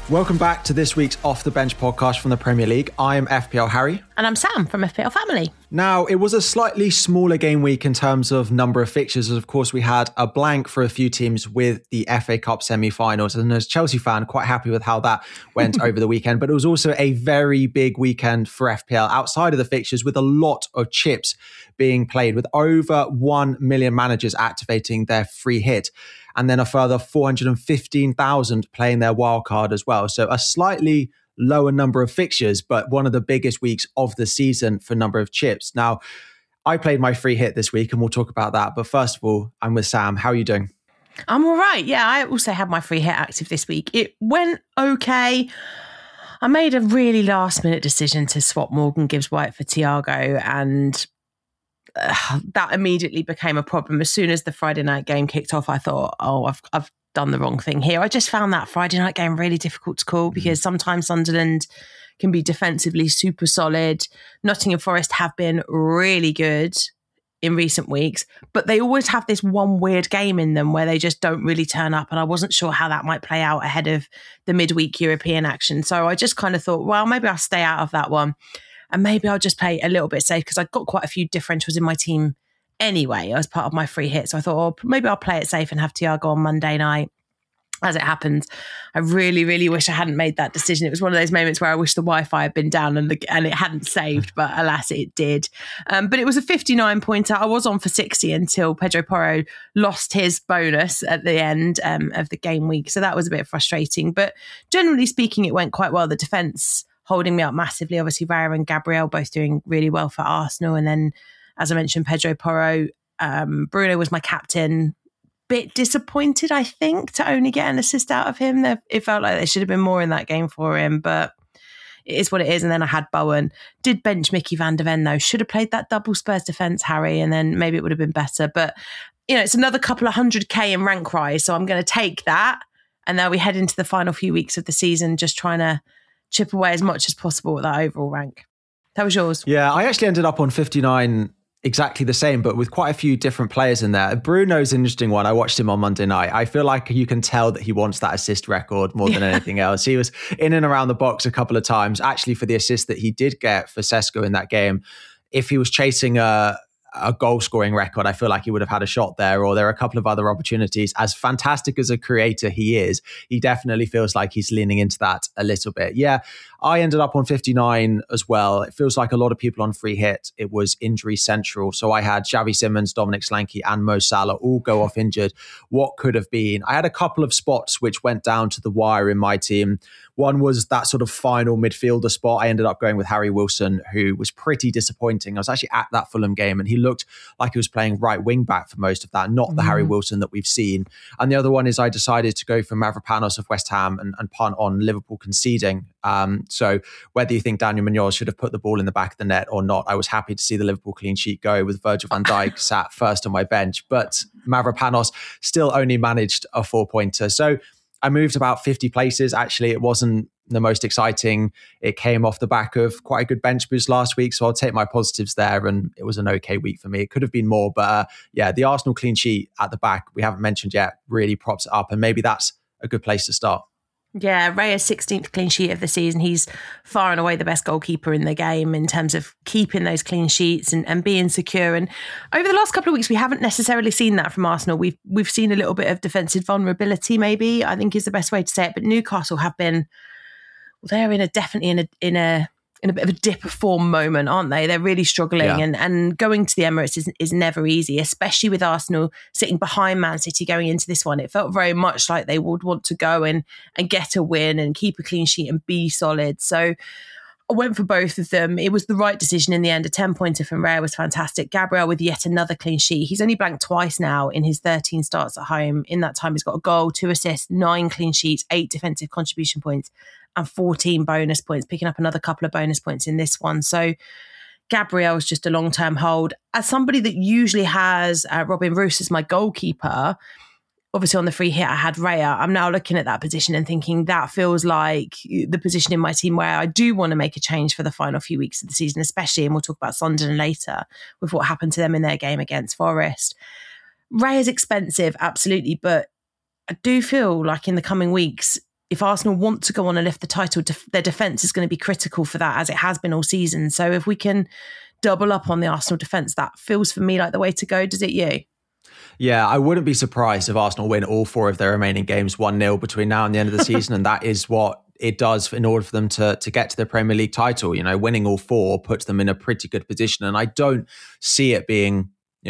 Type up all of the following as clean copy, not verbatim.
Welcome back to this week's Off the Bench podcast from the Premier League. I'm FPL Harry. And I'm Sam from FPL Family. Now, it was a slightly smaller game week in terms of number of fixtures. Of course, we had a blank for a few teams with the FA Cup semi-finals. And as a Chelsea fan, quite happy with how that went over the weekend. But it was also a very big weekend for FPL outside of the fixtures, with a lot of chips being played, with over 1 million managers activating their free hit, and then a further 415,000 playing their wildcard as well. So a slightly lower number of fixtures, but one of the biggest weeks of the season for number of chips. Now, I played my free hit this week and we'll talk about that. But first of all, I'm with Sam. How are you doing? I'm all right. Yeah, I also had my free hit active this week. It went okay. I made a really last minute decision to swap Morgan Gibbs-White for Thiago, and that immediately became a problem. As soon as the Friday night game kicked off, I thought, I've done the wrong thing here. I just found that Friday night game really difficult to call because sometimes Sunderland can be defensively super solid. Nottingham Forest have been really good in recent weeks, but they always have this one weird game in them where they just don't really turn up. And I wasn't sure how that might play out ahead of the midweek European action. So I just kind of thought, well, maybe I'll stay out of that one. And maybe I'll just play a little bit safe because I've got quite a few differentials in my team anyway as part of my free hit. So I thought, maybe I'll play it safe and have Thiago on Monday night. As it happened, I really, really wish I hadn't made that decision. It was one of those moments where I wish the Wi-Fi had been down and it hadn't saved, but alas, it did. But it was a 59 pointer. I was on for 60 until Pedro Porro lost his bonus at the end of the game week. So that was a bit frustrating. But generally speaking, it went quite well. The defence holding me up massively. Obviously, Raya and Gabriel both doing really well for Arsenal. And then, as I mentioned, Pedro Porro, Bruno was my captain. Bit disappointed, I think, to only get an assist out of him. It felt like there should have been more in that game for him, but it is what it is. And then I had Bowen. Did bench Mickey van der Ven, though. Should have played that double Spurs defence, Harry, and then maybe it would have been better. But, it's another couple of 100k in rank rise, so I'm going to take that. And now we head into the final few weeks of the season, just trying to chip away as much as possible with that overall rank. That was yours. Yeah, I actually ended up on 59 exactly the same, but with quite a few different players in there. Bruno's an interesting one. I watched him on Monday night. I feel like you can tell that he wants that assist record more than anything else. He was in and around the box a couple of times, actually, for the assist that he did get for Sesko in that game. If he was chasing a goal scoring record, I feel like he would have had a shot there, or there are a couple of other opportunities. As fantastic as a creator he is, he definitely feels like he's leaning into that a little bit. Yeah, I ended up on 59 as well. It feels like a lot of people on free hit, it was injury central. So I had Xavi Simons, Dominic Solanke and Mo Salah all go off injured. What could have been? I had a couple of spots which went down to the wire in my team. One was that sort of final midfielder spot. I ended up going with Harry Wilson, who was pretty disappointing. I was actually at that Fulham game and he looked like he was playing right wing back for most of that, not the Harry Wilson that we've seen. And the other one is I decided to go for Mavropanos of West Ham and punt on Liverpool conceding. So whether you think Daniel Munoz should have put the ball in the back of the net or not, I was happy to see the Liverpool clean sheet go with Virgil van Dijk sat first on my bench. But Mavropanos still only managed a 4-pointer. So I moved about 50 places. Actually, it wasn't the most exciting. It came off the back of quite a good bench boost last week. So I'll take my positives there. And it was an okay week for me. It could have been more. But the Arsenal clean sheet at the back, we haven't mentioned yet, really props it up. And maybe that's a good place to start. Yeah, Raya's 16th clean sheet of the season. He's far and away the best goalkeeper in the game in terms of keeping those clean sheets and being secure. And over the last couple of weeks, we haven't necessarily seen that from Arsenal. We've seen a little bit of defensive vulnerability, maybe, I think is the best way to say it. But Newcastle have been, they're definitely in a bit of a dip of form moment, aren't they? They're really struggling, and going to the Emirates is never easy, especially with Arsenal sitting behind Man City going into this one. It felt very much like they would want to go and get a win and keep a clean sheet and be solid. So I went for both of them. It was the right decision in the end. A 10-pointer from Raya was fantastic. Gabriel with yet another clean sheet. He's only blanked twice now in his 13 starts at home. In that time, he's got a goal, 2 assists, 9 clean sheets, 8 defensive contribution points, and 14 bonus points, picking up another couple of bonus points in this one. So Gabriel is just a long-term hold. As somebody that usually has Robin Roos as my goalkeeper, obviously on the free hit, I had Raya. I'm now looking at that position and thinking that feels like the position in my team where I do want to make a change for the final few weeks of the season, especially, and we'll talk about Sunderland later, with what happened to them in their game against Forest. Raya's expensive, absolutely, but I do feel like in the coming weeks, if Arsenal want to go on and lift the title, their defence is going to be critical for that, as it has been all season. So if we can double up on the Arsenal defence, that feels for me like the way to go. Does it you? Yeah, I wouldn't be surprised if Arsenal win all 4 of their remaining games 1-0 between now and the end of the season. And that is what it does in order for them to get to the Premier League title. You know, winning all 4 puts them in a pretty good position. And I don't see it being,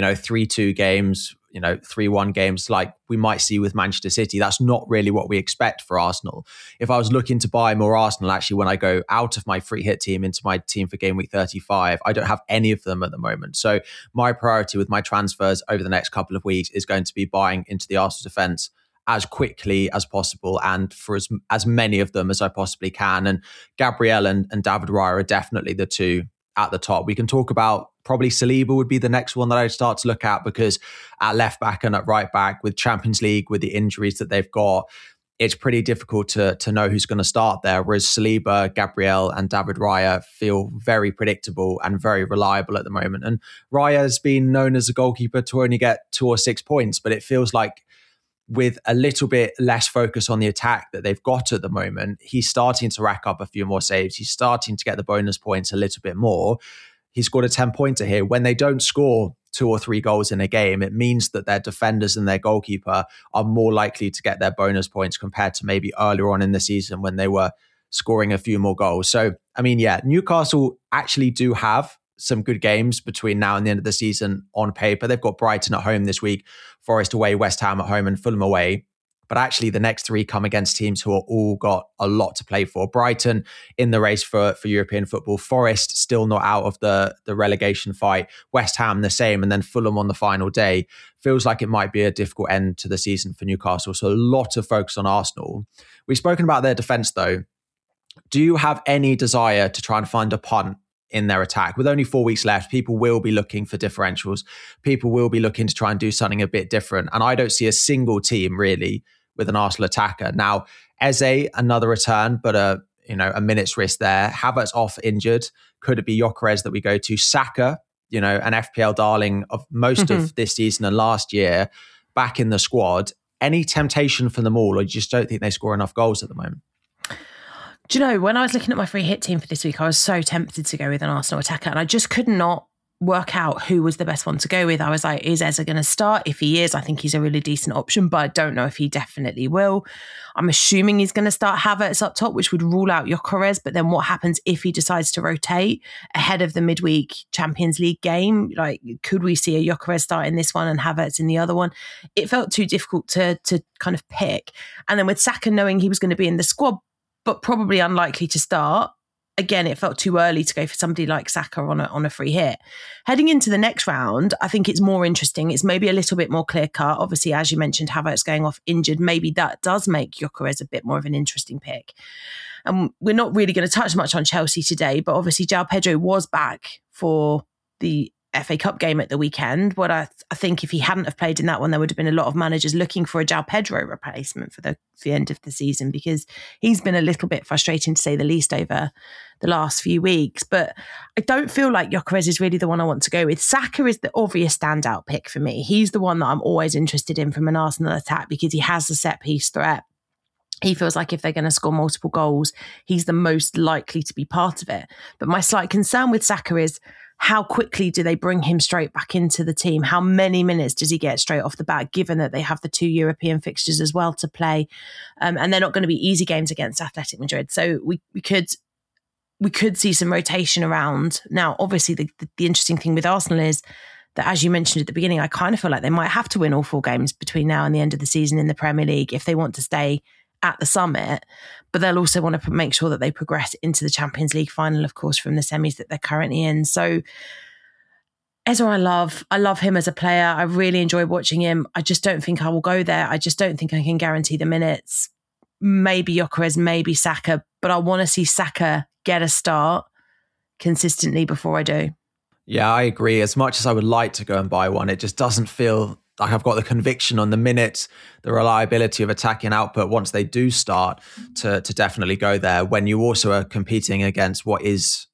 3-2 games, 3-1 games like we might see with Manchester City. That's not really what we expect for Arsenal. If I was looking to buy more Arsenal, actually, when I go out of my free hit team into my team for game week 35, I don't have any of them at the moment. So my priority with my transfers over the next couple of weeks is going to be buying into the Arsenal defence as quickly as possible and for as many of them as I possibly can. And Gabriel and David Raya are definitely the two at the top. We can talk about probably Saliba would be the next one that I'd start to look at, because at left back and at right back with Champions League, with the injuries that they've got, it's pretty difficult to know who's going to start there. Whereas Saliba, Gabriel and David Raya feel very predictable and very reliable at the moment. And Raya has been known as a goalkeeper to only get 2 or 6 points, but it feels like with a little bit less focus on the attack that they've got at the moment, he's starting to rack up a few more saves. He's starting to get the bonus points a little bit more. He scored a 10-pointer here. When they don't score 2 or 3 goals in a game, it means that their defenders and their goalkeeper are more likely to get their bonus points compared to maybe earlier on in the season when they were scoring a few more goals. So, I mean, yeah, Newcastle actually do have some good games between now and the end of the season on paper. They've got Brighton at home this week, Forest away, West Ham at home and Fulham away. But actually the next 3 come against teams who are all got a lot to play for. Brighton in the race for European football. Forest still not out of the relegation fight. West Ham the same. And then Fulham on the final day. Feels like it might be a difficult end to the season for Newcastle. So a lot of focus on Arsenal. We've spoken about their defence though. Do you have any desire to try and find a punt in their attack? With only 4 weeks left, people will be looking for differentials. People will be looking to try and do something a bit different. And I don't see a single team really with an Arsenal attacker. Now, Eze, another return, but a minute's risk there. Havertz off injured. Could it be Gyökeres that we go to? Saka, an FPL darling of most of this season and last year, back in the squad. Any temptation for them all, or you just don't think they score enough goals at the moment? Do you know, when I was looking at my free hit team for this week, I was so tempted to go with an Arsenal attacker, and I just could not work out who was the best one to go with. I was like, is Eze going to start? If he is, I think he's a really decent option, but I don't know if he definitely will. I'm assuming he's going to start Havertz up top, which would rule out Gyökeres. But then what happens if he decides to rotate ahead of the midweek Champions League game? Like, could we see a Gyökeres start in this one and Havertz in the other one? It felt too difficult to kind of pick. And then with Saka knowing he was going to be in the squad, but probably unlikely to start, again, it felt too early to go for somebody like Saka on a free hit. Heading into the next round, I think it's more interesting. It's maybe a little bit more clear cut. Obviously, as you mentioned, Havertz going off injured. Maybe that does make Gyökeres a bit more of an interesting pick. And we're not really going to touch much on Chelsea today, but obviously João Pedro was back for the FA Cup game at the weekend. What I think if he hadn't have played in that one, there would have been a lot of managers looking for a João Pedro replacement for the end of the season, because he's been a little bit frustrating to say the least over the last few weeks. But I don't feel like Gyökeres is really the one I want to go with. Saka is the obvious standout pick for me. He's the one that I'm always interested in from an Arsenal attack because he has the set piece threat. He feels like if they're going to score multiple goals, he's the most likely to be part of it. But my slight concern with Saka is, how quickly do they bring him straight back into the team? How many minutes does he get straight off the bat, given that they have the 2 European fixtures as well to play? And they're not going to be easy games against Athletic Madrid. So we could see some rotation around. Now, obviously, the interesting thing with Arsenal is that, as you mentioned at the beginning, I kind of feel like they might have to win all 4 games between now and the end of the season in the Premier League if they want to stay at the summit, but they'll also want to make sure that they progress into the Champions League final, of course, from the semis that they're currently in. So Eze, I love him as a player. I really enjoy watching him. I just don't think I will go there. I just don't think I can guarantee the minutes. Maybe Gyökeres, maybe Saka, but I want to see Saka get a start consistently before I do. Yeah, I agree. As much as I would like to go and buy one, it just doesn't feel like I've got the conviction on the minutes, the reliability of attacking output once they do start to definitely go there, when you also are competing against what is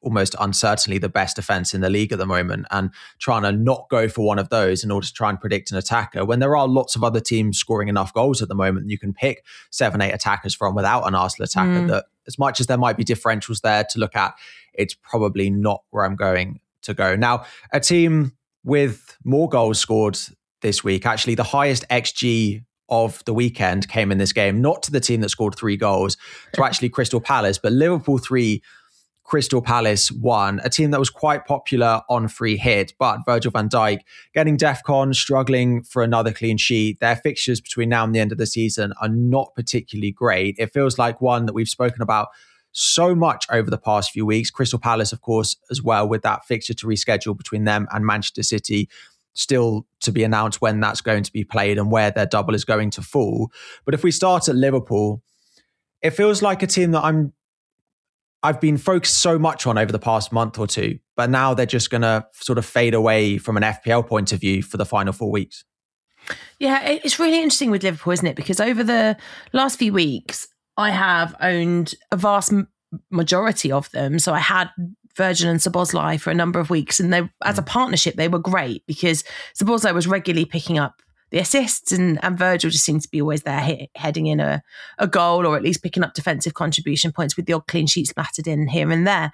almost uncertainly the best defense in the league at the moment, and trying to not go for one of those in order to try and predict an attacker when there are lots of other teams scoring enough goals at the moment. You can pick 7-8 attackers from without an Arsenal attacker. That as much as there might be differentials there to look at, it's probably not where I'm going to go. Now, a team with more goals scored this week, actually the highest XG of the weekend came in this game, not to the team that scored 3 goals, to actually Crystal Palace, but Liverpool 3, Crystal Palace 1, a team that was quite popular on free hit, but Virgil van Dijk getting DEFCON, struggling for another clean sheet. Their fixtures between now and the end of the season are not particularly great. It feels like one that we've spoken about so much over the past few weeks. Crystal Palace, of course, as well, with that fixture to reschedule between them and Manchester City, still to be announced when that's going to be played and where their double is going to fall. But if we start at Liverpool, it feels like a team that I've been focused so much on over the past month or two, but now they're just going to sort of fade away from an FPL point of view for the final 4 weeks. Yeah, it's really interesting with Liverpool, isn't it? Because over the last few weeks, I have owned a vast majority of them. So I had Virgil and Szoboszlai for a number of weeks, and they, as a partnership, they were great because Szoboszlai was regularly picking up the assists, and Virgil just seemed to be always there heading in a goal, or at least picking up defensive contribution points with the odd clean sheet splattered in here and there.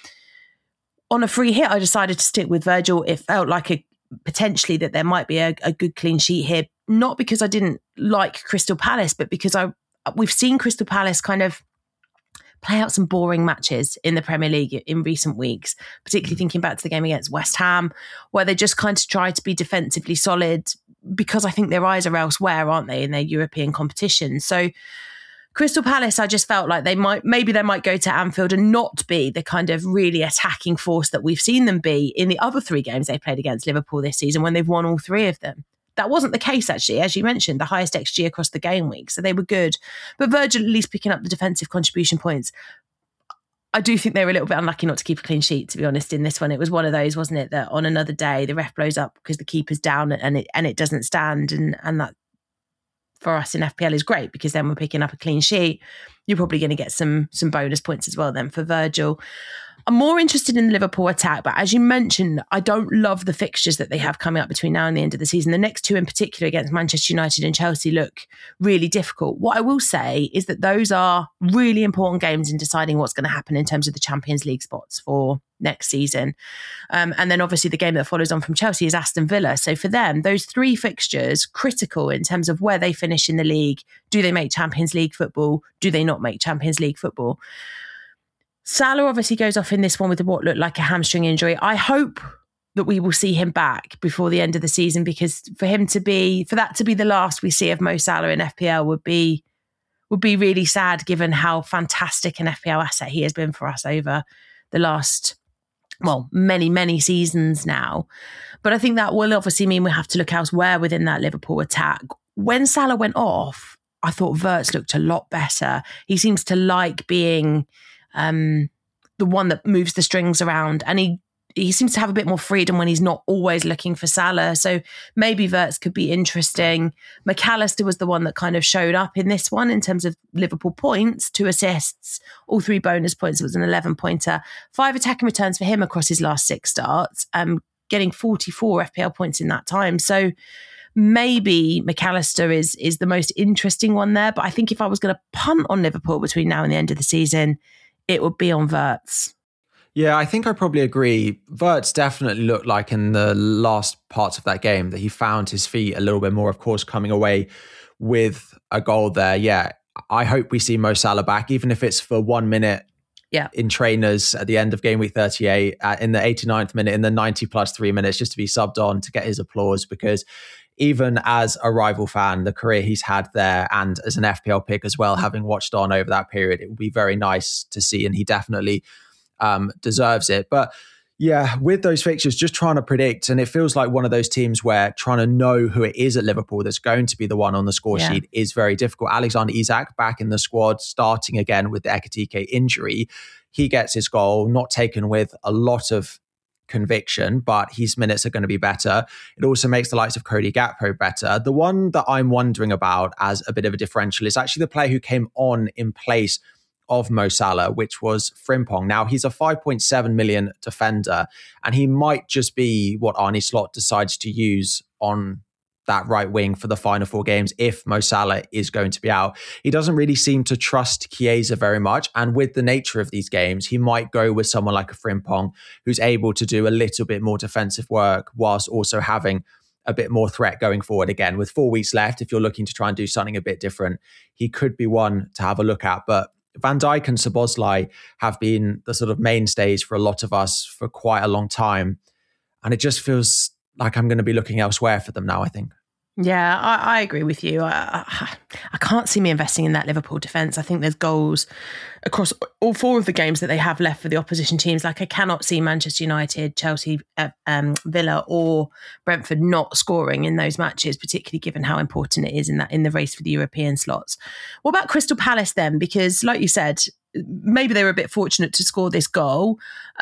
On a free hit, I decided to stick with Virgil. It felt like potentially that there might be a good clean sheet here, not because I didn't like Crystal Palace, but because we've seen Crystal Palace kind of play out some boring matches in the Premier League in recent weeks, particularly thinking back to the game against West Ham, where they just kind of try to be defensively solid because I think their eyes are elsewhere, aren't they, in their European competition. So Crystal Palace, I just felt like they might go to Anfield and not be the kind of really attacking force that we've seen them be in the other 3 games they played against Liverpool this season when they've won all 3 of them. That wasn't the case, actually. As you mentioned, the highest XG across the game week. So they were good. But Virgil at least picking up the defensive contribution points. I do think they were a little bit unlucky not to keep a clean sheet, to be honest, in this one. It was one of those, wasn't it, that on another day, the ref blows up because the keeper's down and it doesn't stand. And that, for us in FPL, is great because then we're picking up a clean sheet. You're probably going to get some bonus points as well then for Virgil. I'm more interested in the Liverpool attack, but as you mentioned, I don't love the fixtures that they have coming up between now and the end of the season. The next 2 in particular against Manchester United and Chelsea look really difficult. What I will say is that those are really important games in deciding what's going to happen in terms of the Champions League spots for next season. And then obviously the game that follows on from Chelsea is Aston Villa. So for them, those 3 fixtures, critical in terms of where they finish in the league. Do they make Champions League football? Do they not make Champions League football? Salah obviously goes off in this one with what looked like a hamstring injury. I hope that we will see him back before the end of the season, because for that to be the last we see of Mo Salah in FPL would be really sad, given how fantastic an FPL asset he has been for us over the last, many, many seasons now. But I think that will obviously mean we have to look elsewhere within that Liverpool attack. When Salah went off, I thought Wirtz looked a lot better. He seems to like being the one that moves the strings around, and he seems to have a bit more freedom when he's not always looking for Salah. So maybe Wirtz could be interesting. McAllister was the one that kind of showed up in this one in terms of Liverpool points, 2 assists, all 3 bonus points. It was an 11-pointer, 5 attacking returns for him across his last 6 starts, getting 44 FPL points in that time. So maybe McAllister is the most interesting one there. But I think if I was going to punt on Liverpool between now and the end of the season, it would be on Wirtz. Yeah, I think I probably agree. Wirtz definitely looked like in the last parts of that game that he found his feet a little bit more, of course, coming away with a goal there. Yeah, I hope we see Mo Salah back, even if it's for 1 minute in trainers at the end of game week 38, in the 89th minute, in the 90 plus 3 minutes, just to be subbed on to get his applause, because even as a rival fan, the career he's had there, and as an FPL pick as well, having watched on over that period, it would be very nice to see, and he definitely deserves it. But yeah, with those fixtures, just trying to predict, and it feels like one of those teams where trying to know who it is at Liverpool that's going to be the one on the score sheet is very difficult. Alexander Isak back in the squad, starting again with the Ekitike injury. He gets his goal, not taken with a lot of conviction, but his minutes are going to be better. It also makes the likes of Cody Gakpo better. The one that I'm wondering about as a bit of a differential is actually the player who came on in place of Mo Salah, which was Frimpong. Now, he's a 5.7 million defender, and he might just be what Arne Slot decides to use on that right wing for the final 4 games if Mo Salah is going to be out. He doesn't really seem to trust Chiesa very much, and with the nature of these games, he might go with someone like a Frimpong who's able to do a little bit more defensive work whilst also having a bit more threat going forward. Again, with 4 weeks left, if you're looking to try and do something a bit different, he could be one to have a look at. But Van Dijk and Szoboszlai have been the sort of mainstays for a lot of us for quite a long time. And it just feels like I'm going to be looking elsewhere for them now, I think. Yeah, I agree with you. I can't see me investing in that Liverpool defence. I think there's goals across all 4 of the games that they have left for the opposition teams. Like, I cannot see Manchester United, Chelsea, Villa or Brentford not scoring in those matches, particularly given how important it is in the race for the European slots. What about Crystal Palace then? Because like you said, maybe they were a bit fortunate to score this goal.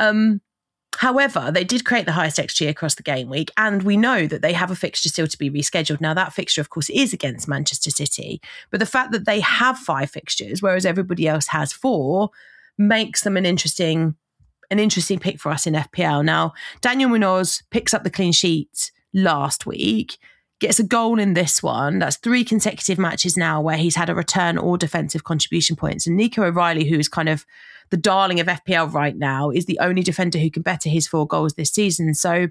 However, they did create the highest XG across the game week, and we know that they have a fixture still to be rescheduled. Now, that fixture, of course, is against Manchester City, but the fact that they have 5 fixtures, whereas everybody else has 4, makes them an interesting pick for us in FPL. Now, Daniel Munoz picks up the clean sheet last week, gets a goal in this one. That's 3 consecutive matches now where he's had a return or defensive contribution points. And Nico O'Reilly, who is kind of the darling of FPL right now, is the only defender who can better his 4 goals this season. So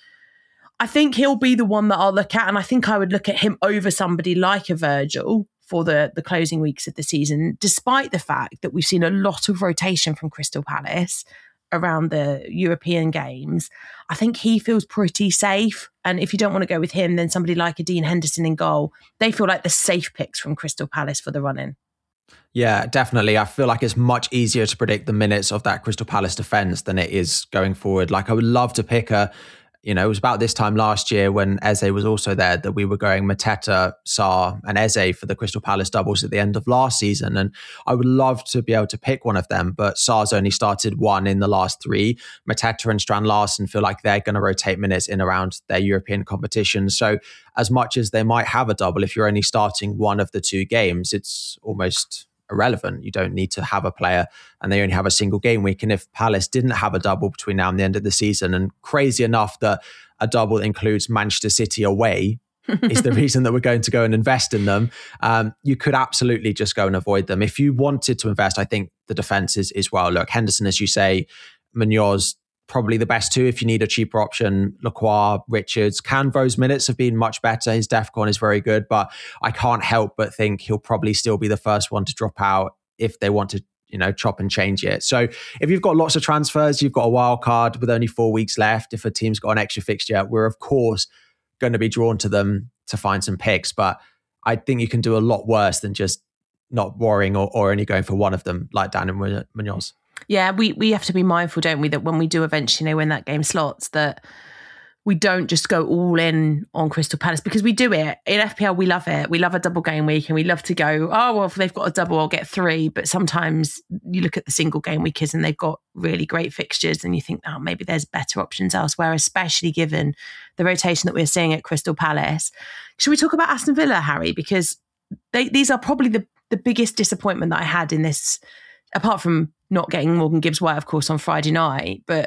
I think he'll be the one that I'll look at. And I think I would look at him over somebody like a Virgil for the closing weeks of the season, despite the fact that we've seen a lot of rotation from Crystal Palace around the European games. I think he feels pretty safe. And if you don't want to go with him, then somebody like a Dean Henderson in goal. They feel like the safe picks from Crystal Palace for the run-in. Yeah, definitely. I feel like it's much easier to predict the minutes of that Crystal Palace defence than it is going forward. Like, I would love to pick it was about this time last year when Eze was also there that we were going Mateta, Sarr and Eze for the Crystal Palace doubles at the end of last season. And I would love to be able to pick one of them, but Sarr's only started 1 in the last 3. Mateta and Strand Larsen feel like they're going to rotate minutes in around their European competition. So as much as they might have a double, if you're only starting 1 of the 2 games, it's almost irrelevant. You don't need to have a player, and they only have a single game week. And if Palace didn't have a double between now and the end of the season, and crazy enough that a double includes Manchester City away is the reason that we're going to go and invest in them, you could absolutely just go and avoid them. If you wanted to invest, I think the defense is well. Look, Henderson, as you say, Munoz, probably the best 2 if you need a cheaper option. Lacroix, Richards. Canvo's minutes have been much better. His DEFCON is very good, but I can't help but think he'll probably still be the first one to drop out if they want to, chop and change it. So if you've got lots of transfers, you've got a wild card with only 4 weeks left. If a team's got an extra fixture, we're of course going to be drawn to them to find some picks. But I think you can do a lot worse than just not worrying or only going for one of them, like Daniel Munoz. Yeah, we have to be mindful, don't we, that when we do eventually when that game slots, that we don't just go all in on Crystal Palace, because we do it. In FPL, we love it. We love a double game week, and we love to go, oh, well, if they've got a double, I'll get 3. But sometimes you look at the single game weekers and they've got really great fixtures and you think, oh, maybe there's better options elsewhere, especially given the rotation that we're seeing at Crystal Palace. Should we talk about Aston Villa, Harry? Because these are probably the biggest disappointment that I had in this, apart from not getting Morgan Gibbs-White, of course, on Friday night. But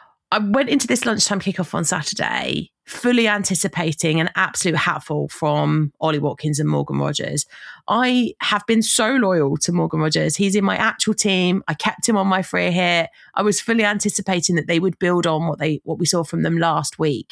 I went into this lunchtime kickoff on Saturday fully anticipating an absolute hatful from Ollie Watkins and Morgan Rogers. I have been so loyal to Morgan Rogers. He's in my actual team. I kept him on my free hit. I was fully anticipating that they would build on what we saw from them last week.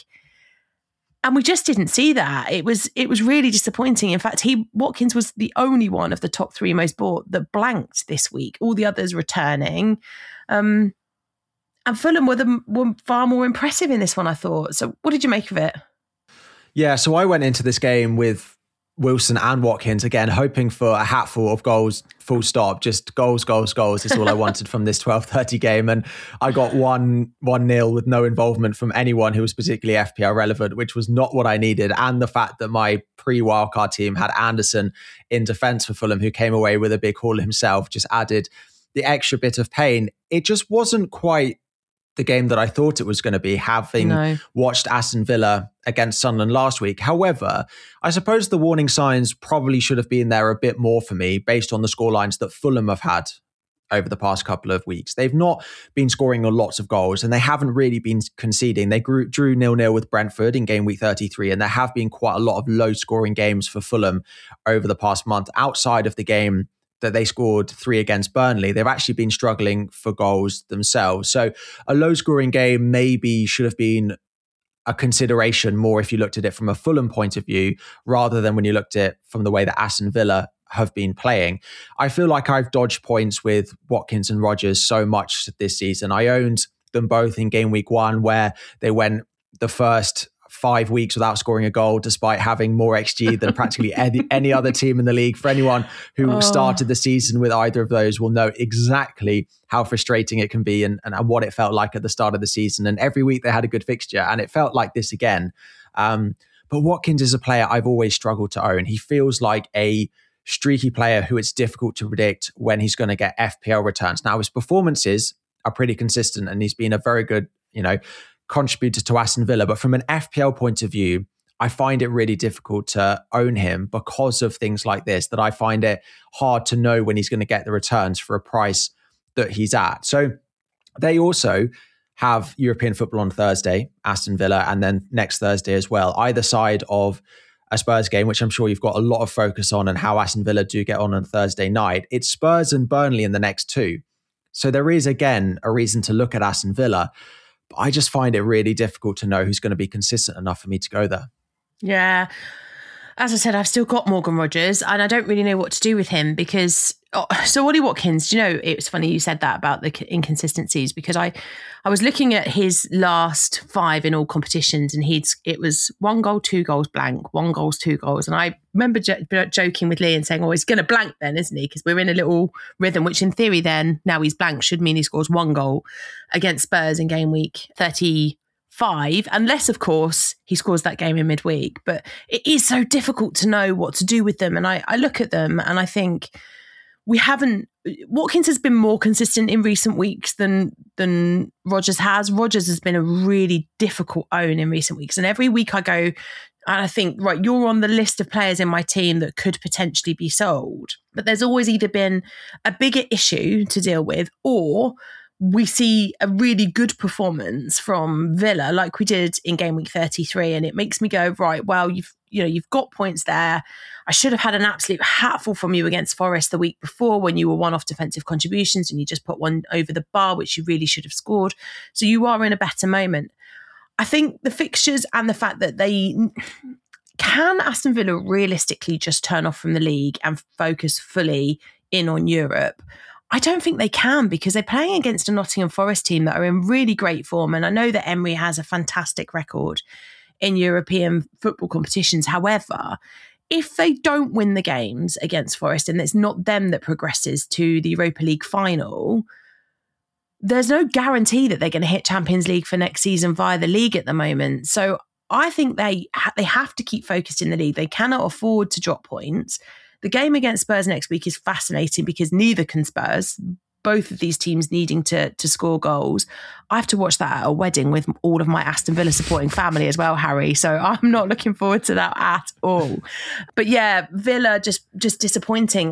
And we just didn't see that. It was really disappointing. In fact, Watkins was the only one of the top 3 most bought that blanked this week. All the others returning. And Fulham were far more impressive in this one, I thought. So what did you make of it? Yeah, so I went into this game with Wilson and Watkins, again, hoping for a hatful of goals, full stop, just goals is all I wanted from this 12:30 game. And I got 1-0 with no involvement from anyone who was particularly FPL relevant, which was not what I needed. And the fact that my pre-wildcard team had Anderson in defence for Fulham, who came away with a big haul himself, just added the extra bit of pain. It just wasn't quite the game that I thought it was going to be, having watched Aston Villa against Sunderland last week. However, I suppose the warning signs probably should have been there a bit more for me based on the scorelines that Fulham have had over the past couple of weeks. They've not been scoring lots of goals and they haven't really been conceding. They drew 0-0 with Brentford in game week 33, and there have been quite a lot of low scoring games for Fulham over the past month. Outside of the game that they scored 3 against Burnley, they've actually been struggling for goals themselves. So a low scoring game maybe should have been a consideration more if you looked at it from a Fulham point of view, rather than when you looked at it from the way that Aston Villa have been playing. I feel like I've dodged points with Watkins and Rodgers so much this season. I owned them both in game week 1, where they went the first 5 weeks without scoring a goal, despite having more XG than practically any other team in the league. For anyone who started the season with either of those will know exactly how frustrating it can be and what it felt like at the start of the season. And every week they had a good fixture, and it felt like this again. But Watkins is a player I've always struggled to own. He feels like a streaky player who it's difficult to predict when he's going to get FPL returns. Now, his performances are pretty consistent and he's been a very good, contributor to Aston Villa. But from an FPL point of view, I find it really difficult to own him because of things like this, that I find it hard to know when he's going to get the returns for a price that he's at. So they also have European football on Thursday, Aston Villa, and then next Thursday as well, either side of a Spurs game, which I'm sure you've got a lot of focus on, and how Aston Villa do get on Thursday night. It's Spurs and Burnley in the next 2. So there is, again, a reason to look at Aston Villa. But I just find it really difficult to know who's going to be consistent enough for me to go there. Yeah. As I said, I've still got Morgan Rodgers and I don't really know what to do with him because... So Ollie Watkins, it's funny you said that about the inconsistencies, because I was looking at his last 5 in all competitions and it was 1 goal, 2 goals, blank, 1 goal, 2 goals. And I remember joking with Lee and saying, he's going to blank then, isn't he? Because we're in a little rhythm, which in theory then, now he's blank, should mean he scores 1 goal against Spurs in game week 35, unless, of course, he scores that game in midweek. But it is so difficult to know what to do with them. And I look at them and I think... Watkins has been more consistent in recent weeks than Rodgers has. Rodgers has been a really difficult own in recent weeks. And every week I go and I think, right, you're on the list of players in my team that could potentially be sold. But there's always either been a bigger issue to deal with, or we see a really good performance from Villa like we did in game week 33. And it makes me go, right, well, you've got points there. I should have had an absolute hatful from you against Forest the week before when you were one-off defensive contributions and you just put one over the bar, which you really should have scored. So you are in a better moment. I think the fixtures and the fact that can Aston Villa realistically just turn off from the league and focus fully in on Europe? I don't think they can, because they're playing against a Nottingham Forest team that are in really great form. And I know that Emery has a fantastic record in European football competitions. However, if they don't win the games against Forest and it's not them that progresses to the Europa League final, there's no guarantee that they're going to hit Champions League for next season via the league at the moment. So I think they have to keep focused in the league. They cannot afford to drop points. The game against Spurs next week is fascinating because neither can Spurs. Both of these teams needing to score goals. I have to watch that at a wedding with all of my Aston Villa supporting family as well, Harry. So I'm not looking forward to that at all. But yeah, Villa just disappointing.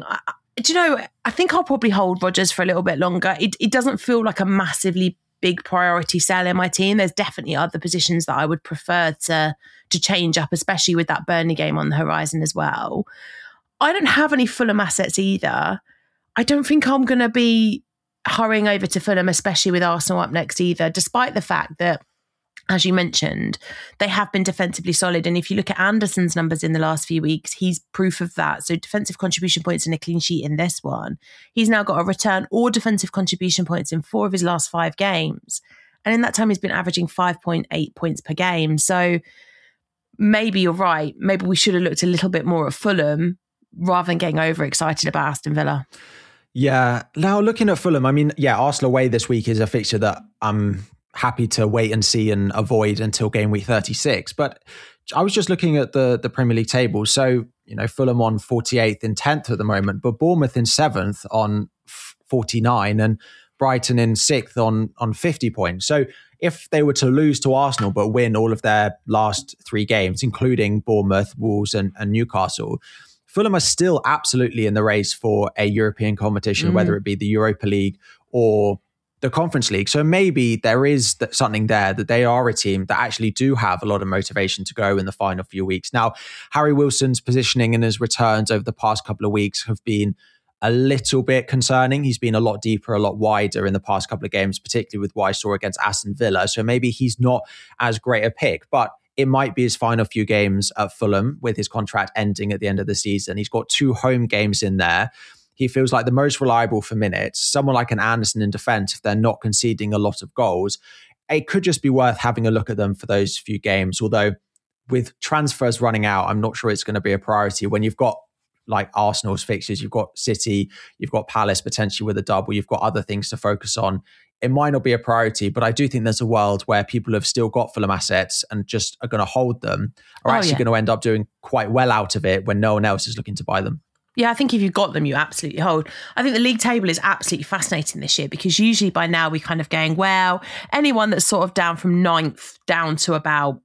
I think I'll probably hold Rodgers for a little bit longer. It doesn't feel like a massively big priority sell in my team. There's definitely other positions that I would prefer to change up, especially with that Burnley game on the horizon as well. I don't have any Fulham assets either. I don't think I'm going to be hurrying over to Fulham, especially with Arsenal up next either, despite the fact that, as you mentioned, they have been defensively solid. And if you look at Anderson's numbers in the last few weeks, he's proof of that. So defensive contribution points and a clean sheet in this one. He's now got a return or defensive contribution points in 4 of his last 5 games. And in that time, he's been averaging 5.8 points per game. So maybe you're right. Maybe we should have looked a little bit more at Fulham rather than getting overexcited about Aston Villa. Yeah. Now, looking at Fulham, I mean, yeah, Arsenal away this week is a fixture that I'm happy to wait and see and avoid until game week 36. But I was just looking at the Premier League table. So, Fulham on 48th and 10th at the moment, but Bournemouth in 7th on 49 and Brighton in 6th on 50 points. So if they were to lose to Arsenal but win all of their last 3 games, including Bournemouth, Wolves and Newcastle, Fulham are still absolutely in the race for a European competition, whether it be the Europa League or the Conference League. So maybe there is something there that they are a team that actually do have a lot of motivation to go in the final few weeks. Now, Harry Wilson's positioning and his returns over the past couple of weeks have been a little bit concerning. He's been a lot deeper, a lot wider in the past couple of games, particularly with what I saw against Aston Villa. So maybe he's not as great a pick, but it might be his final few games at Fulham with his contract ending at the end of the season. He's got 2 home games in there. He feels like the most reliable for minutes. Someone like an Anderson in defence, if they're not conceding a lot of goals, it could just be worth having a look at them for those few games. Although with transfers running out, I'm not sure it's going to be a priority when you've got like Arsenal's fixtures, you've got City, you've got Palace potentially with a double, you've got other things to focus on. It might not be a priority, but I do think there's a world where people have still got Fulham assets and just are going to hold them, or actually going to end up doing quite well out of it when no one else is looking to buy them. Yeah, I think if you've got them, you absolutely hold. I think the league table is absolutely fascinating this year because usually by now we're kind of going, well, anyone that's sort of down from 9th down to about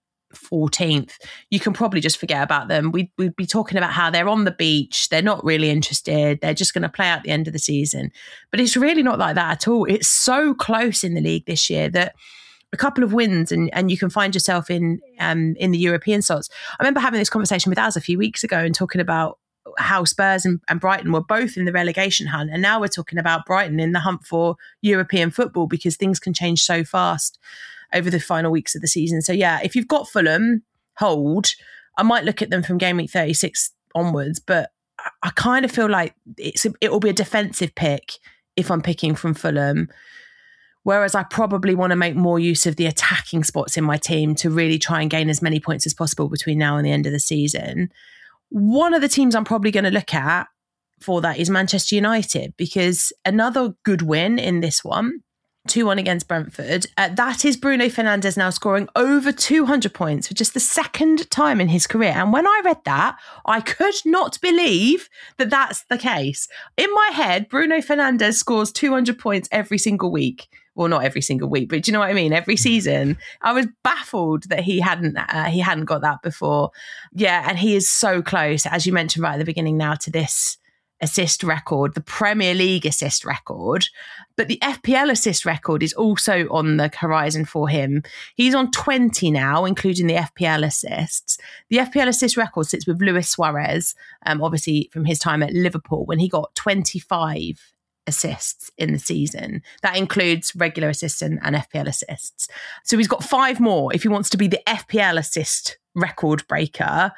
14th, you can probably just forget about them. We'd be talking about how they're on the beach, they're not really interested, they're just going to play out the end of the season. But it's really not like that at all. It's so close in the league this year that a couple of wins and you can find yourself in the European slots. I remember having this conversation with Az a few weeks ago and talking about how Spurs and Brighton were both in the relegation hunt. And now we're talking about Brighton in the hunt for European football because things can change so fast over the final weeks of the season. So yeah, if you've got Fulham, hold. I might look at them from game week 36 onwards, but I kind of feel like it will be a defensive pick if I'm picking from Fulham. Whereas I probably want to make more use of the attacking spots in my team to really try and gain as many points as possible between now and the end of the season. One of the teams I'm probably going to look at for that is Manchester United, because another good win in this one, 2-1 against Brentford. That is Bruno Fernandes now scoring over 200 points for just the second time in his career. And when I read that, I could not believe that that's the case. In my head, Bruno Fernandes scores 200 points every single week. Well, not every single week, but do you know what I mean? Every season. I was baffled that he hadn't got that before. Yeah, and he is so close, as you mentioned right at the beginning now, to this assist record, the Premier League assist record. But the FPL assist record is also on the horizon for him. He's on 20 now, including the FPL assists. The FPL assist record sits with Luis Suarez, obviously from his time at Liverpool, when he got 25 assists in the season. That includes regular assists and FPL assists. So he's got 5 more if he wants to be the FPL assist record breaker.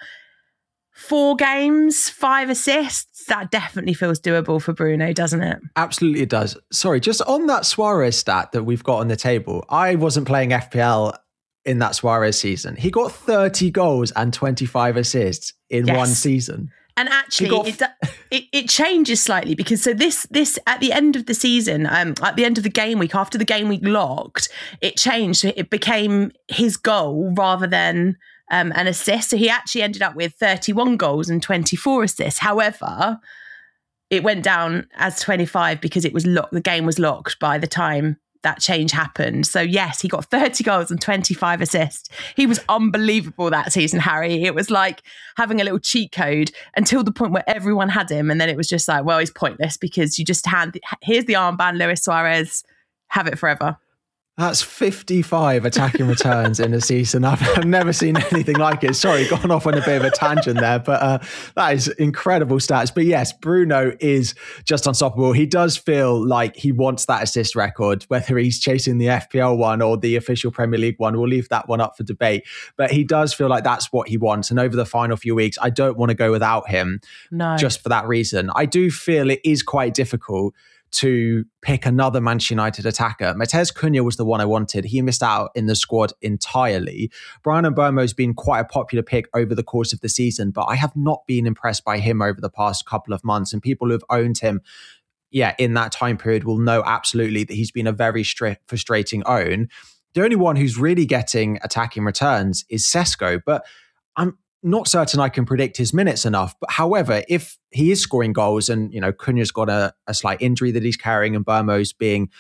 4 games, 5 assists. That definitely feels doable for Bruno, doesn't it? Absolutely it does. Sorry, just on that Suarez stat that we've got on the table, I wasn't playing FPL in that Suarez season. He got 30 goals and 25 assists in one season. And actually, it changes slightly because so this at the end of the season, at the end of the game week, after the game week locked, it changed. So it became his goal rather than an assist. So he actually ended up with 31 goals and 24 assists. However, it went down as 25 because it was locked. The game was locked by the time that change happened. So yes, he got 30 goals and 25 assists. He was unbelievable that season, Harry. It was like having a little cheat code until the point where everyone had him. And then it was just like, well, he's pointless because you just here's the armband, Luis Suarez, have it forever. That's 55 attacking returns in a season. I've never seen anything like it. Sorry, gone off on a bit of a tangent there, but that is incredible stats. But yes, Bruno is just unstoppable. He does feel like he wants that assist record, whether he's chasing the FPL one or the official Premier League one. We'll leave that one up for debate. But he does feel like that's what he wants. And over the final few weeks, I don't want to go without him just for that reason. I do feel it is quite difficult to pick another Manchester United attacker. Matheus Cunha was the one I wanted. He missed out in the squad entirely. Bryan Mbeumo's been quite a popular pick over the course of the season, but I have not been impressed by him over the past couple of months. And people who have owned him, in that time period will know absolutely that he's been a very frustrating own. The only one who's really getting attacking returns is Sesko, but I'm not certain I can predict his minutes enough. But however, if he is scoring goals and, Cunha's got a slight injury that he's carrying and Mbeumo's being,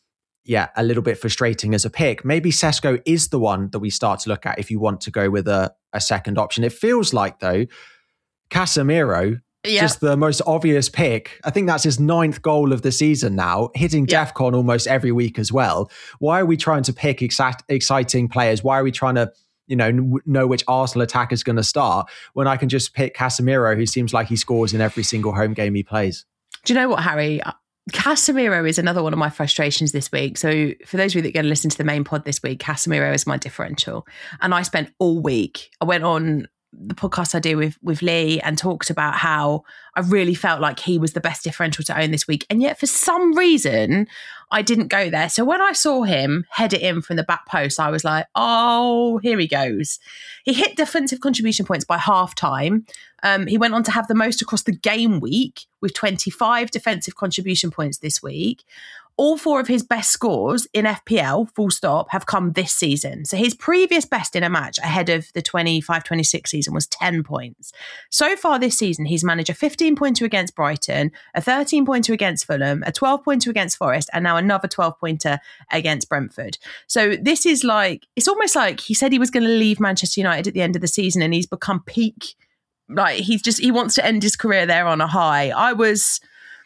a little bit frustrating as a pick, maybe Sesko is the one that we start to look at if you want to go with a second option. It feels like, though, Casemiro, just the most obvious pick. I think that's his 9th goal of the season now, hitting DEFCON almost every week as well. Why are we trying to pick exciting players? Why are we trying to know which Arsenal attacker is going to start when I can just pick Casemiro, who seems like he scores in every single home game he plays? Do you know what, Harry? Casemiro is another one of my frustrations this week. So for those of you that are going to listen to the main pod this week, Casemiro is my differential. And I spent all week, I went on the podcast I do with Lee and talked about how I really felt like he was the best differential to own this week. And yet for some reason, I didn't go there. So when I saw him head it in from the back post, I was like, oh, here he goes. He hit defensive contribution points by half time. He went on to have the most across the game week with 25 defensive contribution points this week. All 4 of his best scores in FPL, full stop, have come this season. So his previous best in a match ahead of the 25-26 season was 10 points. So far this season, he's managed a 15-pointer against Brighton, a 13-pointer against Fulham, a 12-pointer against Forest, and now another 12-pointer against Brentford. So this is like, it's almost like he said he was going to leave Manchester United at the end of the season and he's become peak. Like he wants to end his career there on a high. I was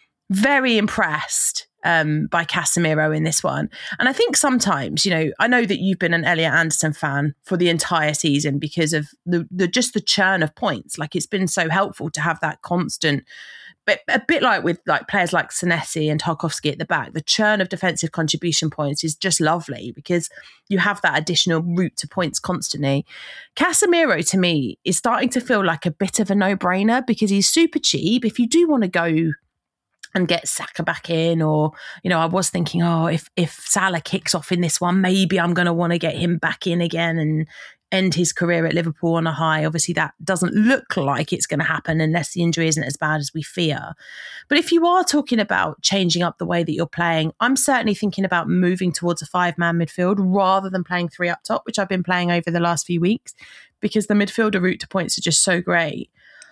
very impressed by Casemiro in this one. And I think sometimes, I know that you've been an Elliot Anderson fan for the entire season because of the churn of points. Like it's been so helpful to have that constant, but a bit like with like players like Senesi and Tarkowski at the back, the churn of defensive contribution points is just lovely because you have that additional route to points constantly. Casemiro to me is starting to feel like a bit of a no-brainer because he's super cheap. If you do want to go and get Saka back in, or, I was thinking, if Salah kicks off in this one, maybe I'm going to want to get him back in again and end his career at Liverpool on a high. Obviously, that doesn't look like it's going to happen unless the injury isn't as bad as we fear. But if you are talking about changing up the way that you're playing, I'm certainly thinking about moving towards a 5-man midfield rather than playing 3 up top, which I've been playing over the last few weeks, because the midfielder route to points are just so great.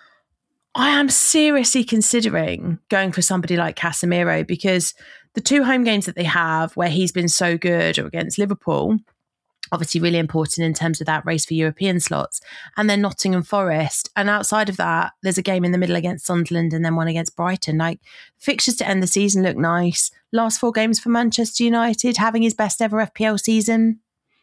I am seriously considering going for somebody like Casemiro because the 2 home games that they have where he's been so good are against Liverpool, obviously really important in terms of that race for European slots, and then Nottingham Forest. And outside of that, there's a game in the middle against Sunderland and then one against Brighton. Like, fixtures to end the season look nice. Last 4 games for Manchester United, having his best ever FPL season.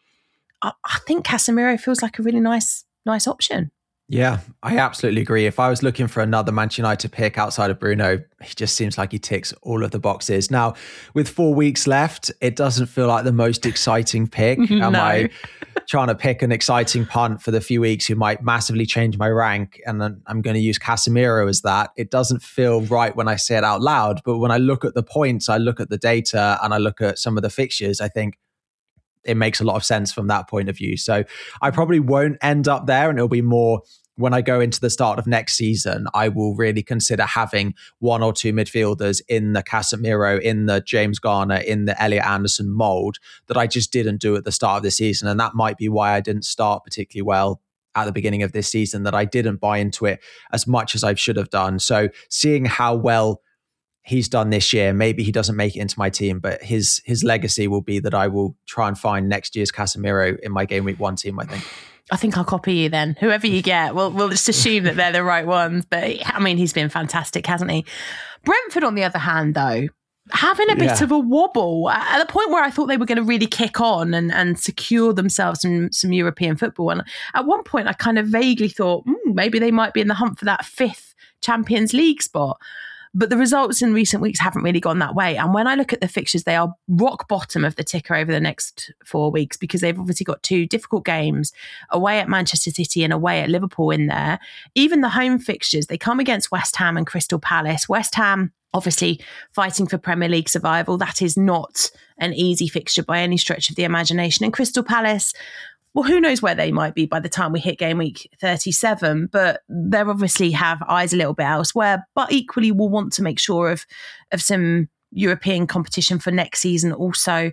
I think Casemiro feels like a really nice option. Yeah, I absolutely agree. If I was looking for another Manchester United pick outside of Bruno, he just seems like he ticks all of the boxes. Now, with 4 weeks left, it doesn't feel like the most exciting pick. Am I trying to pick an exciting punt for the few weeks who might massively change my rank? And then I'm going to use Casemiro as that. It doesn't feel right when I say it out loud. But when I look at the points, I look at the data and I look at some of the fixtures, I think it makes a lot of sense from that point of view. So I probably won't end up there, and it'll be more when I go into the start of next season, I will really consider having 1 or 2 midfielders in the Casemiro, in the James Garner, in the Elliot Anderson mold that I just didn't do at the start of the season. And that might be why I didn't start particularly well at the beginning of this season, that I didn't buy into it as much as I should have done. So seeing how well he's done this year, maybe he doesn't make it into my team, but his legacy will be that I will try and find next year's Casemiro in my game week 1 team, I think I'll copy you then. Whoever you get, we'll just assume that they're the right ones. But I mean, he's been fantastic, hasn't he? Brentford, on the other hand, though, having a bit of a wobble at the point where I thought they were going to really kick on and secure themselves some European football. And at one point, I kind of vaguely thought, maybe they might be in the hunt for that 5th Champions League spot. But the results in recent weeks haven't really gone that way. And when I look at the fixtures, they are rock bottom of the ticker over the next 4 weeks because they've obviously got 2 difficult games away at Manchester City and away at Liverpool in there. Even the home fixtures, they come against West Ham and Crystal Palace. West Ham, obviously fighting for Premier League survival. That is not an easy fixture by any stretch of the imagination. And Crystal Palace, well, who knows where they might be by the time we hit game week 37, but they obviously have eyes a little bit elsewhere, but equally will want to make sure of some European competition for next season also.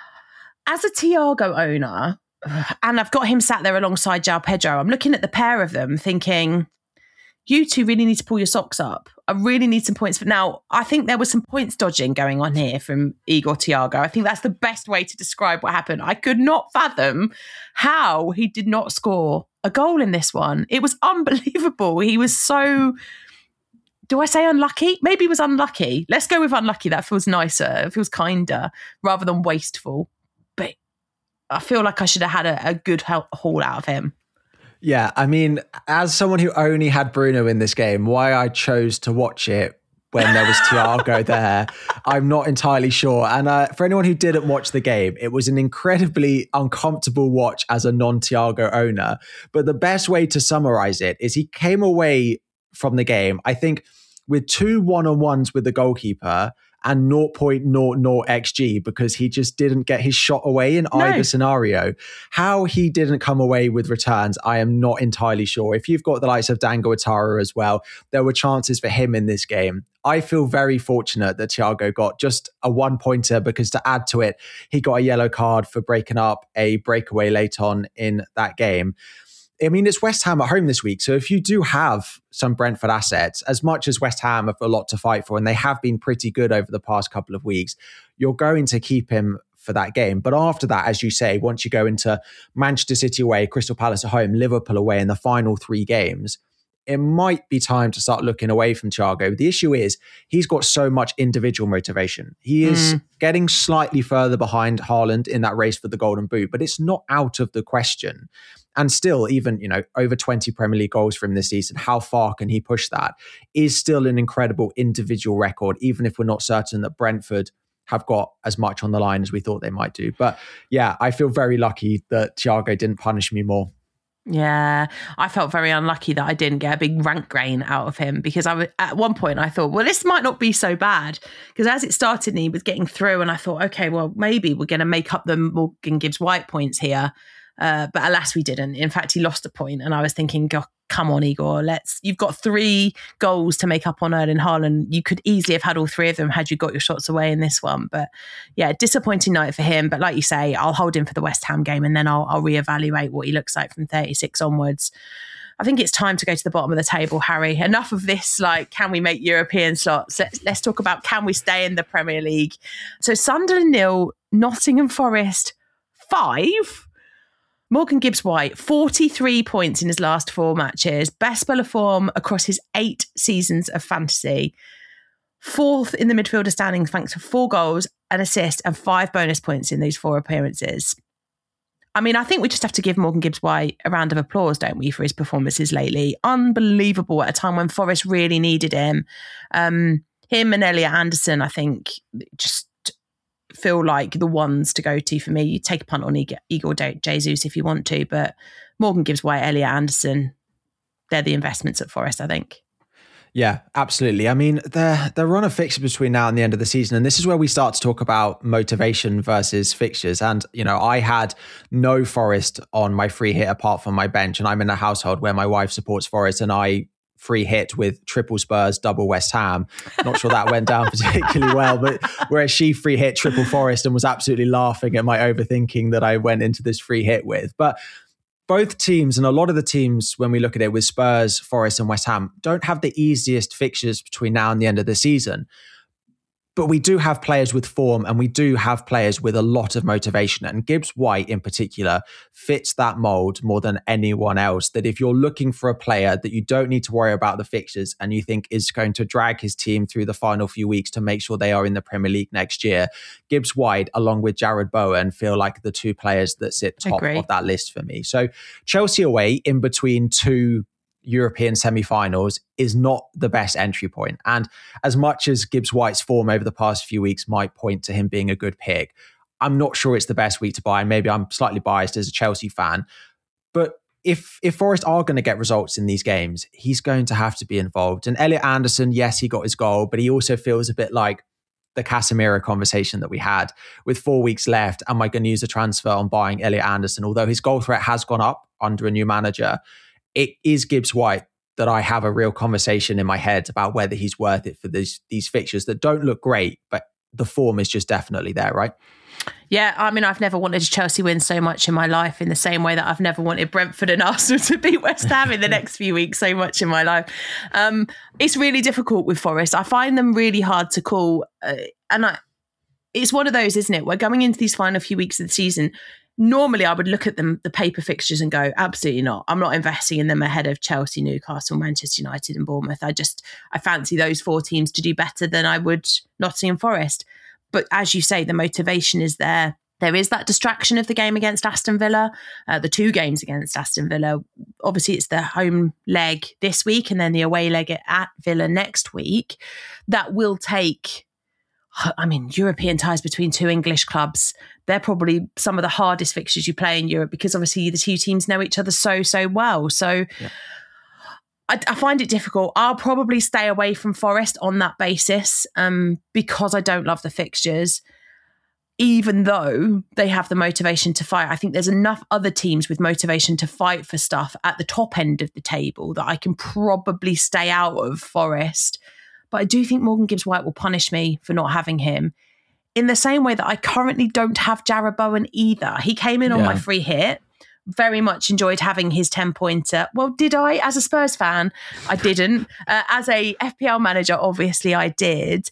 As a Thiago owner, and I've got him sat there alongside João Pedro, I'm looking at the pair of them thinking, you 2 really need to pull your socks up. I really need some points. Now, I think there was some points dodging going on here from Igor Thiago. I think that's the best way to describe what happened. I could not fathom how he did not score a goal in this one. It was unbelievable. He was so, do I say unlucky? Maybe he was unlucky. Let's go with unlucky. That feels nicer. It feels kinder rather than wasteful. But I feel like I should have had a good haul out of him. Yeah, I mean, as someone who only had Bruno in this game, why I chose to watch it when there was Thiago there, I'm not entirely sure. And for anyone who didn't watch the game, it was an incredibly uncomfortable watch as a non-Thiago owner. But the best way to summarize it is he came away from the game, I think, with 2 1-on-1s with the goalkeeper and 0.00 XG because he just didn't get his shot away in either scenario. How he didn't come away with returns, I am not entirely sure. If you've got the likes of Dango Ouattara as well, there were chances for him in this game. I feel very fortunate that Thiago got just a 1-pointer because to add to it, he got a yellow card for breaking up a breakaway late on in that game. I mean, it's West Ham at home this week. So if you do have some Brentford assets, as much as West Ham have a lot to fight for, and they have been pretty good over the past couple of weeks, you're going to keep him for that game. But after that, as you say, once you go into Manchester City away, Crystal Palace at home, Liverpool away in the final 3 games, it might be time to start looking away from Thiago. The issue is he's got so much individual motivation. He is getting slightly further behind Haaland in that race for the Golden Boot, but it's not out of the question. And still, even, over 20 Premier League goals for him this season, how far can he push that? Is still an incredible individual record, even if we're not certain that Brentford have got as much on the line as we thought they might do. But yeah, I feel very lucky that Thiago didn't punish me more. Yeah, I felt very unlucky that I didn't get a big rank gain out of him because at one point I thought, well, this might not be so bad because as it started, he was getting through and I thought, okay, well, maybe we're going to make up the Morgan Gibbs-White points here. But alas, we didn't. In fact, he lost a point and I was thinking, God, come on, Igor, you've got 3 goals to make up on Erling Haaland. You could easily have had all 3 of them had you got your shots away in this one. But yeah, disappointing night for him. But like you say, I'll hold him for the West Ham game and then I'll reevaluate what he looks like from 36 onwards. I think it's time to go to the bottom of the table, Harry. Enough of this, can we make European slots? Let's talk about, can we stay in the Premier League? So Sunderland 0, Nottingham Forest 5. Morgan Gibbs-White, 43 points in his last 4 matches. Best spell of form across his 8 seasons of fantasy. 4th in the midfielder standings thanks to 4 goals, an assist and 5 bonus points in these 4 appearances. I mean, I think we just have to give Morgan Gibbs-White a round of applause, don't we, for his performances lately. Unbelievable at a time when Forest really needed him. Him and Elliot Anderson, I think, just feel like the ones to go to for me. You take a punt on Igor Jesus if you want to, but Morgan Gibbs-White, Elliot Anderson, they're the investments at Forest, I think. Yeah, absolutely. I mean, the run of fixtures between now and the end of the season, and this is where we start to talk about motivation versus fixtures. And, I had no Forest on my free hit apart from my bench, and I'm in a household where my wife supports Forest and I free hit with triple Spurs, double West Ham. Not sure that went down particularly well, but whereas she free hit triple Forest and was absolutely laughing at my overthinking that I went into this free hit with. But both teams, and a lot of the teams, when we look at it with Spurs, Forest and West Ham, don't have the easiest fixtures between now and the end of the season. But we do have players with form and we do have players with a lot of motivation. And Gibbs-White in particular fits that mold more than anyone else. That if you're looking for a player that you don't need to worry about the fixtures and you think is going to drag his team through the final few weeks to make sure they are in the Premier League next year, Gibbs-White along with Jared Bowen feel like the 2 players that sit top of that list for me. So Chelsea away in between 2 European semi-finals is not the best entry point. And as much as Gibbs-White's form over the past few weeks might point to him being a good pick, I'm not sure it's the best week to buy. And maybe I'm slightly biased as a Chelsea fan. But if Forest are going to get results in these games, he's going to have to be involved. And Elliot Anderson, yes, he got his goal, but he also feels a bit like the Casemiro conversation that we had with 4 weeks left. Am I going to use a transfer on buying Elliot Anderson? Although his goal threat has gone up under a new manager, it is Gibbs-White that I have a real conversation in my head about whether he's worth it for these fixtures that don't look great, but the form is just definitely there, right? Yeah, I mean, I've never wanted a Chelsea win so much in my life, in the same way that I've never wanted Brentford and Arsenal to beat West Ham in the next few weeks so much in my life. It's really difficult with Forest. I find them really hard to call. It's one of those, isn't it? We're going into these final few weeks of the season. Normally, I would look at the paper fixtures and go, absolutely not. I'm not investing in them ahead of Chelsea, Newcastle, Manchester United and Bournemouth. I fancy those 4 teams to do better than I would Nottingham Forest. But as you say, the motivation is there. There is that distraction of the game against Aston Villa, the 2 games against Aston Villa. Obviously, it's the home leg this week and then the away leg at Villa next week. That will take... European ties between 2 English clubs, they're probably some of the hardest fixtures you play in Europe because obviously the 2 teams know each other so well. So yeah. I find it difficult. I'll probably stay away from Forest on that basis because I don't love the fixtures, even though they have the motivation to fight. I think there's enough other teams with motivation to fight for stuff at the top end of the table that I can probably stay out of Forest. But I do think Morgan Gibbs-White will punish me for not having him in the same way that I currently don't have Jarrod Bowen either. He came in on my free hit, very much enjoyed having his 10-pointer. Well, did I? As a Spurs fan, I didn't. As a FPL manager, obviously I did.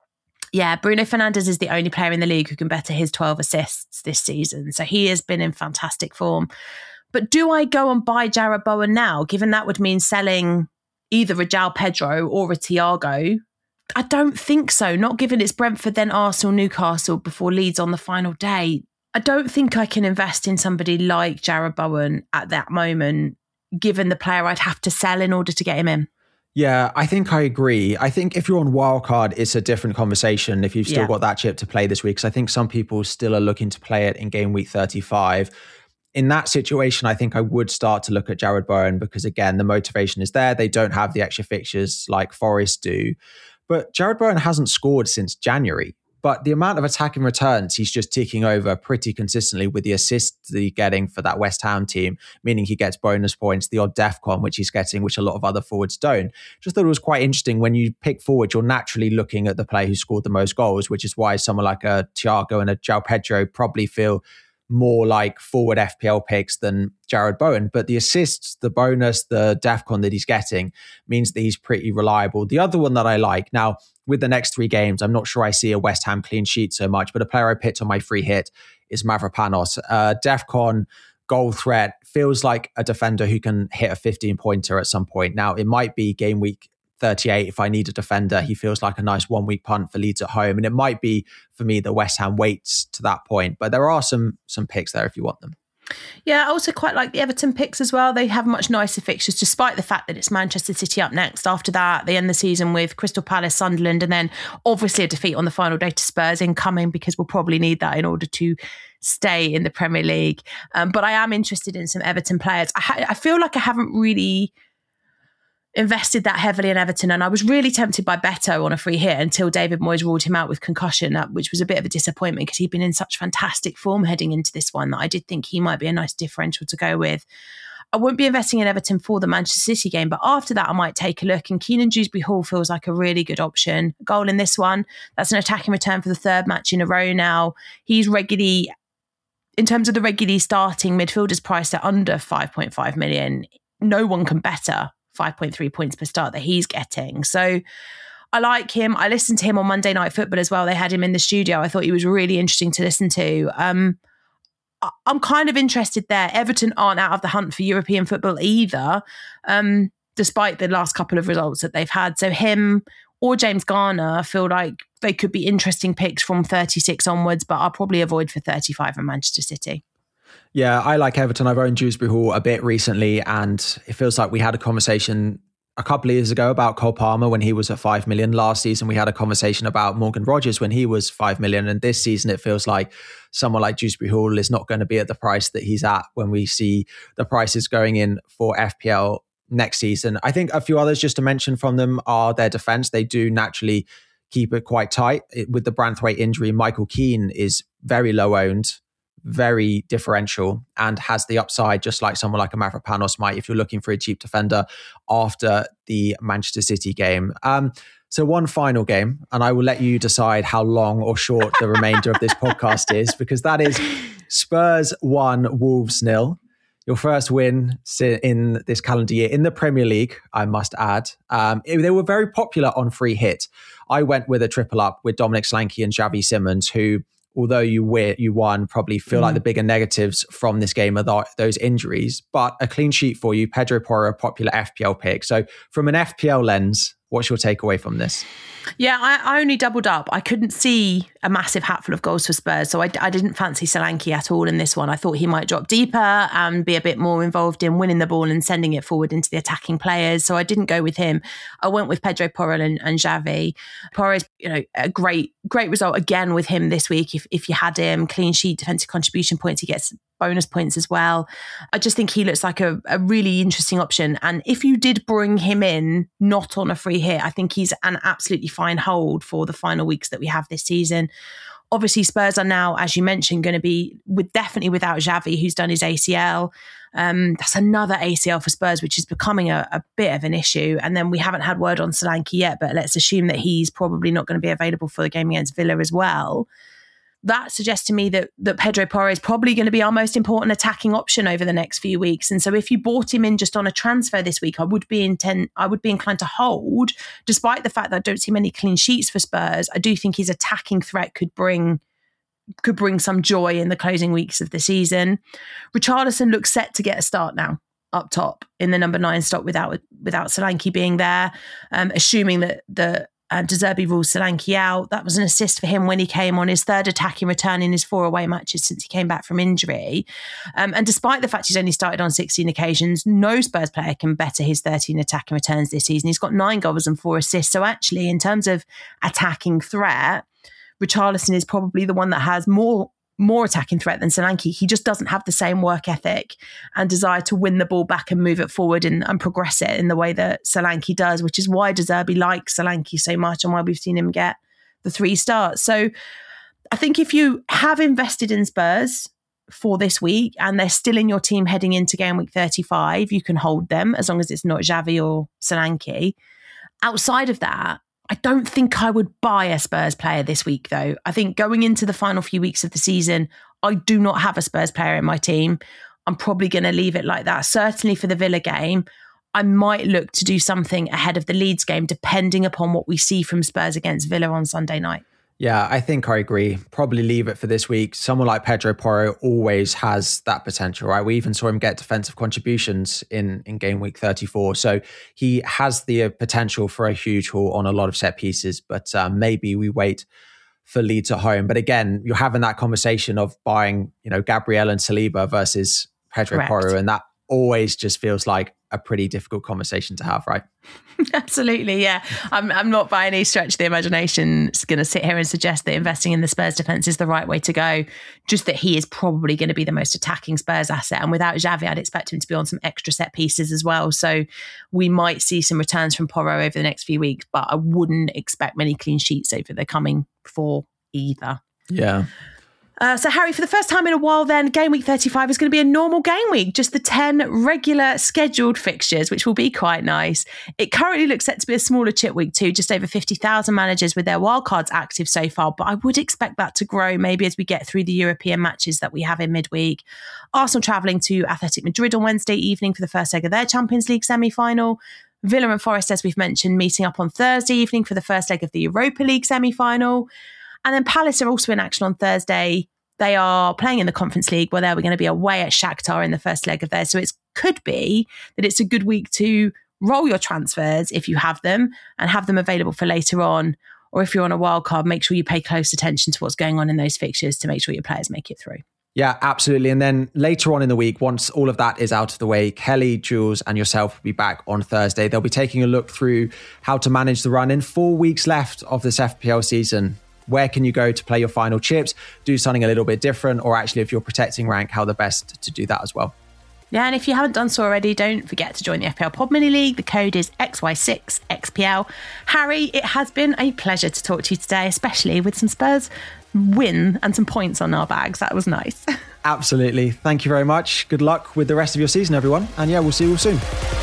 Yeah, Bruno Fernandes is the only player in the league who can better his 12 assists this season. So he has been in fantastic form. But do I go and buy Jarrod Bowen now, given that would mean selling either a João Pedro or a Thiago? I don't think so. Not given it's Brentford, then Arsenal, Newcastle before Leeds on the final day. I don't think I can invest in somebody like Jarrod Bowen at that moment, given the player I'd have to sell in order to get him in. Yeah, I think I agree. I think if you're on wildcard, it's a different conversation if you've still got that chip to play this week. Because I think some people still are looking to play it in game week 35. In that situation, I think I would start to look at Jarrod Bowen because, again, the motivation is there. They don't have the extra fixtures like Forest do. But Jarrod Bowen hasn't scored since January. But the amount of attacking returns, he's just ticking over pretty consistently with the assists that he's getting for that West Ham team, meaning he gets bonus points, the odd DEFCON, which he's getting, which a lot of other forwards don't. Just thought it was quite interesting. When you pick forward, you're naturally looking at the player who scored the most goals, which is why someone like a Thiago and a João Pedro probably feel more like forward FPL picks than Jarrod Bowen. But the assists, the bonus, the DEFCON that he's getting means that he's pretty reliable. The other one that I like, now with the next 3 games, I'm not sure I see a West Ham clean sheet so much, but a player I picked on my free hit is Mavropanos. DEFCON goal threat, feels like a defender who can hit a 15-pointer at some point. Now, it might be game week 38 if I need a defender. He feels like a nice 1-week punt for Leeds at home. And it might be, for me, the West Ham waits to that point. But there are some picks there if you want them. Yeah, I also quite like the Everton picks as well. They have much nicer fixtures, despite the fact that it's Manchester City up next. After that, they end the season with Crystal Palace, Sunderland, and then obviously a defeat on the final day to Spurs incoming, because we'll probably need that in order to stay in the Premier League. But I am interested in some Everton players. I feel like I haven't really invested that heavily in Everton, and I was really tempted by Beto on a free hit until David Moyes ruled him out with concussion, which was a bit of a disappointment because he'd been in such fantastic form heading into this one that I did think he might be a nice differential to go with. I won't be investing in Everton for the Manchester City game, but after that I might take a look, and Keenan Dewsbury-Hall feels like a really good option. Goal in this one, that's an attacking return for the 3rd match in a row now. He's regularly, in terms of the regularly starting midfielders priced at under 5.5 million, no one can better 5.3 points per start that he's getting. So I like him. I listened to him on Monday Night Football as well. They had him in the studio. I thought he was really interesting to listen to. I'm kind of interested there. Everton aren't out of the hunt for European football either, despite the last couple of results that they've had. So him or James Garner feel like they could be interesting picks from 36 onwards, but I'll probably avoid for 35 in Manchester City. Yeah, I like Everton. I've owned Dewsbury-Hall a bit recently, and it feels like we had a conversation a couple of years ago about Cole Palmer when he was at 5 million. Last season, we had a conversation about Morgan Rogers when he was 5 million. And this season, it feels like someone like Dewsbury-Hall is not going to be at the price that he's at when we see the prices going in for FPL next season. I think a few others just to mention from them are their defense. They do naturally keep it quite tight. With the Branthwaite injury, Michael Keane is very low owned, very differential, and has the upside just like someone like a Mavropanos might if you're looking for a cheap defender after the Manchester City game. So one final game, and I will let you decide how long or short the remainder of this podcast is, because that is Spurs 1, Wolves 0. Your first win in this calendar year in the Premier League, I must add. They were very popular on free hit. I went with a triple up with Dominic Solanke and Xavi Simons, who although you won, probably feel like the bigger negatives from this game are those injuries. But a clean sheet for you, Pedro Porro, a popular FPL pick. So from an FPL lens, what's your takeaway from this? Yeah, I only doubled up. I couldn't see a massive hatful of goals for Spurs, so I didn't fancy Solanke at all in this one. I thought he might drop deeper and be a bit more involved in winning the ball and sending it forward into the attacking players, so I didn't go with him. I went with Pedro Porro and Xavi. Porro's, a great result again with him this week. If you had him, clean sheet, defensive contribution points, he gets bonus points as well. I just think he looks like a really interesting option. And if you did bring him in, not on a free hit, I think he's an absolutely fine hold for the final weeks that we have this season. Obviously, Spurs are now, as you mentioned, going to be definitely without Xavi, who's done his ACL. That's another ACL for Spurs, which is becoming a bit of an issue. And then we haven't had word on Solanke yet, but let's assume that he's probably not going to be available for the game against Villa as well. That suggests to me that Pedro Porro is probably going to be our most important attacking option over the next few weeks. And so if you bought him in just on a transfer this week, I would be inclined to hold, despite the fact that I don't see many clean sheets for Spurs. I do think his attacking threat could bring some joy in the closing weeks of the season. Richarlison looks set to get a start now up top in the number 9 slot without Solanke being there, assuming that De Zerbi rules Solanke out. That was an assist for him when he came on, his third attacking return in his 4 away matches since he came back from injury. And despite the fact he's only started on 16 occasions, no Spurs player can better his 13 attacking returns this season. He's got 9 goals and 4 assists. So actually, in terms of attacking threat, Richarlison is probably the one that has more attacking threat than Solanke. He just doesn't have the same work ethic and desire to win the ball back and move it forward and progress it in the way that Solanke does, which is why De Zerbi likes Solanke so much and why we've seen him get the 3 starts. So I think if you have invested in Spurs for this week and they're still in your team heading into game week 35, you can hold them as long as it's not Xavi or Solanke. Outside of that, I don't think I would buy a Spurs player this week, though. I think going into the final few weeks of the season, I do not have a Spurs player in my team. I'm probably going to leave it like that. Certainly for the Villa game, I might look to do something ahead of the Leeds game, depending upon what we see from Spurs against Villa on Sunday night. Yeah, I think I agree. Probably leave it for this week. Someone like Pedro Porro always has that potential, right? We even saw him get defensive contributions in game week 34. So he has the potential for a huge haul on a lot of set pieces, but maybe we wait for Leeds at home. But again, you're having that conversation of buying, Gabriel and Saliba versus Pedro Porro, and that always just feels like a pretty difficult conversation to have, right? Absolutely, yeah. I'm not by any stretch of the imagination going to sit here and suggest that investing in the Spurs defence is the right way to go, just that he is probably going to be the most attacking Spurs asset. And without Xavi, I'd expect him to be on some extra set pieces as well. So we might see some returns from Porro over the next few weeks, but I wouldn't expect many clean sheets over the coming 4 either. Yeah. So Harry, for the first time in a while then, game week 35 is going to be a normal game week, just the 10 regular scheduled fixtures, which will be quite nice. It currently looks set to be a smaller chip week too, just over 50,000 managers with their wildcards active so far, but I would expect that to grow maybe as we get through the European matches that we have in midweek. Arsenal travelling to Athletic Madrid on Wednesday evening for the first leg of their Champions League semi-final. Villa and Forest, as we've mentioned, meeting up on Thursday evening for the first leg of the Europa League semi-final. And then Palace are also in action on Thursday. They are playing in the Conference League, where they're going to be away at Shakhtar in the first leg of theirs. So it could be that it's a good week to roll your transfers if you have them and have them available for later on. Or if you're on a wild card, make sure you pay close attention to what's going on in those fixtures to make sure your players make it through. Yeah, absolutely. And then later on in the week, once all of that is out of the way, Kelly, Jules and yourself will be back on Thursday. They'll be taking a look through how to manage the run in 4 weeks left of this FPL season. Where can you go to play your final chips, do something a little bit different, or actually if you're protecting rank, how the best to do that as well. Yeah, and if you haven't done so already, don't forget to join the FPL Pod Mini League. The code is XY6XPL. Harry, it has been a pleasure to talk to you today, especially with some Spurs win and some points on our bags. That was nice. Absolutely. Thank you very much. Good luck with the rest of your season, everyone. And yeah, we'll see you all soon.